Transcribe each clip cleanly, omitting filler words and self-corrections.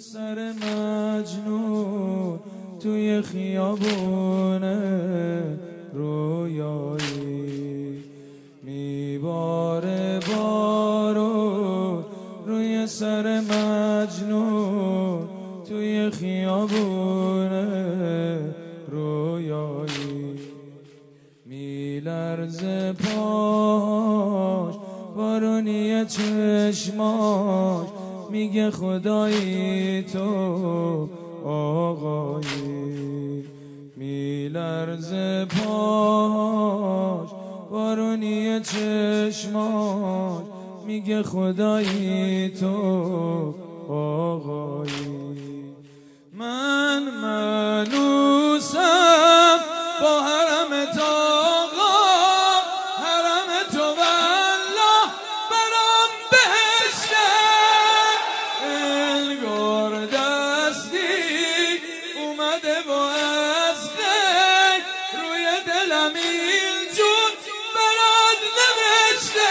سر مجنون توی خیابونه رویایی میباره بارون روی سر مجنون توی خیابونه رویایی میلرزه پاش بارونی چشماش میگه خدایی تو آقایی میلرزه پاش بارونی چشماش میگه خدایی تو آقایی من منوسم با حرم آقا حرم تو والله برام بهشته انگار دستی اومده و از غیب روی دلم اینجور برات نوشته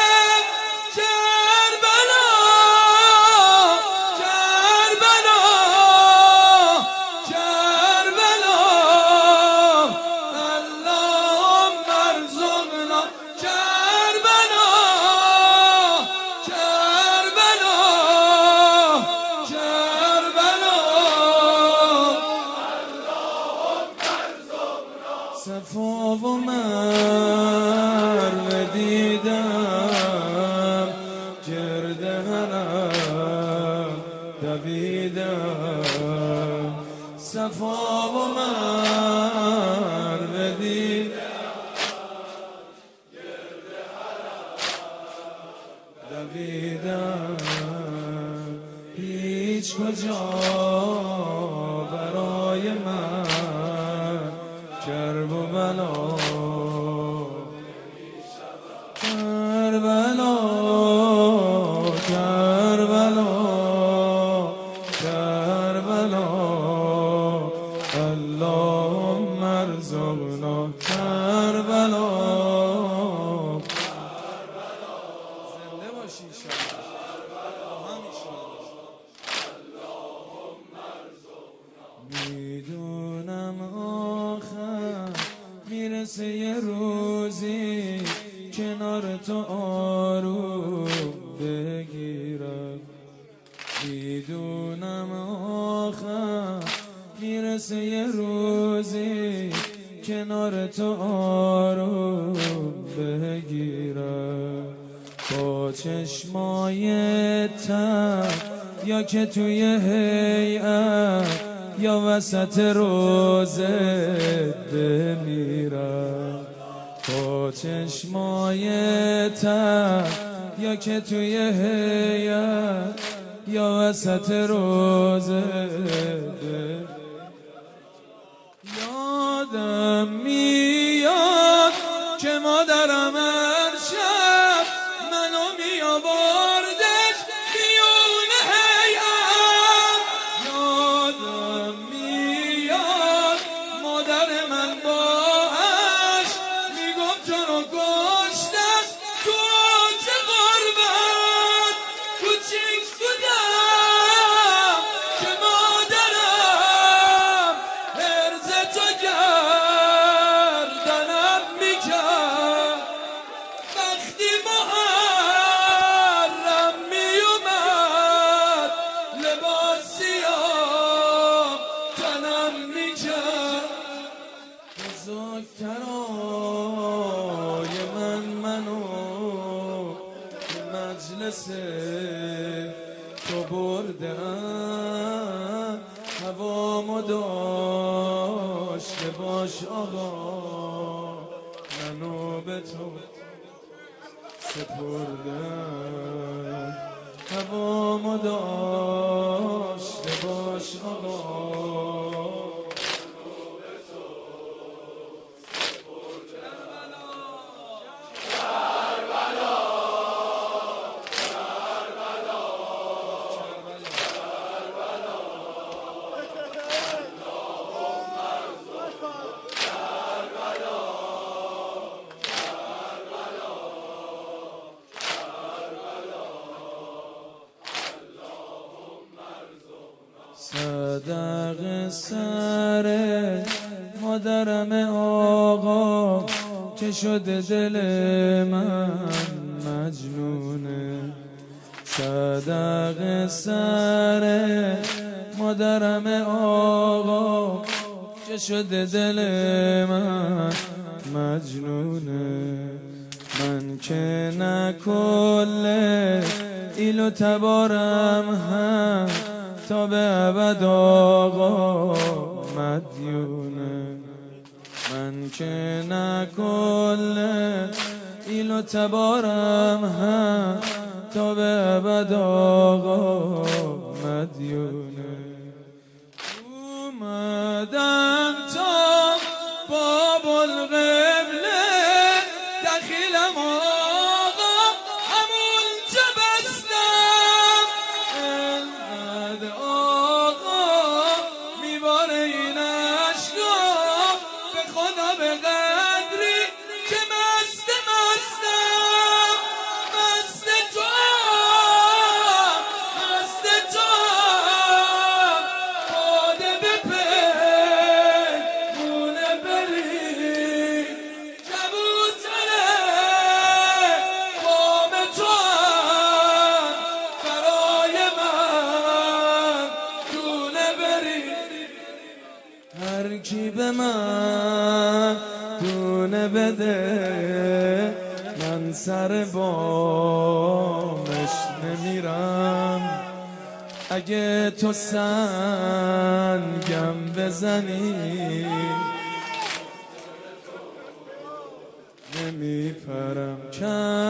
صفا و مروه دیدم گرد حرم دویدم صفا و مروه دیدم گرد حرم دویدم هیچ کجا برای من کرب و بلا کربلا کربلا کربلا اللهم ارزقنا کربلا زنده باشی میدونم آخر میرسه یه روزی کنار تو آروم بگیرم میدونم آخر میرسه یه روزی کنار تو آروم بگیرم با چشمای تر یا که توی هیئت یا وسط روزه بمیرم با چشمای تر یا که توی هیئت یا وسط روزه یادم میاد که مادرم هر شب منو میآوردش بیون هیئت یادم میاد مادر من باش میگفت تو رو کشتن تو چه غربت کوچیک بودم که مادرم حرز تو گردنم میکرد وقتی محرم میومد لباس سیاه تنم میکرد بزرگترای منو به مجلس تو بردن هوامو داشته باش آقا منو به تو سپردن هوامو داشته باش آقا صدق سر مادرم آقا که شده دل من مجنونه. صدق سر مادرم آقا که شده دل من مجنونه. من که نه کل ایل و تبارم هم تا به ابد آقا مدیونه. من که نه کل ایل و تبارم هم تا به ابد آقا مدیونه. اومدم تا باب القبله دخیلم آقا همون چه بستم. انقدر آقا میباره این عشقا به خدا به قدری که مستم مست تو خاده به پنونه بری کبوتره قام تو برای من دونه بری. هر کی به من دونه بده من سر بامش نمیرم. اگه تو سنگم بزنی نمیپرم.